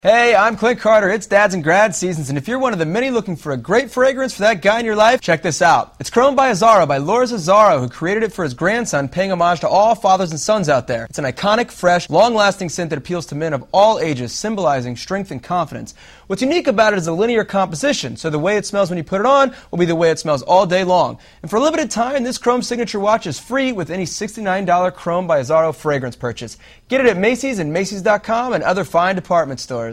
Hey, I'm Clint Carter. It's Dads and Grad Seasons, and if you're one of the many looking for a great fragrance for that guy in your life, check this out. It's Chrome by Azzaro by Loris Azzaro, who created it for his grandson, paying homage to all fathers and sons out there. It's an iconic, fresh, long-lasting scent that appeals to men of all ages, symbolizing strength and confidence. What's unique about it is a linear composition, so the way it smells when you put it on will be the way it smells all day long. And for a limited time, this Chrome Signature Watch is free with any $69 Chrome by Azzaro fragrance purchase. Get it at Macy's and Macy's.com and other fine department stores.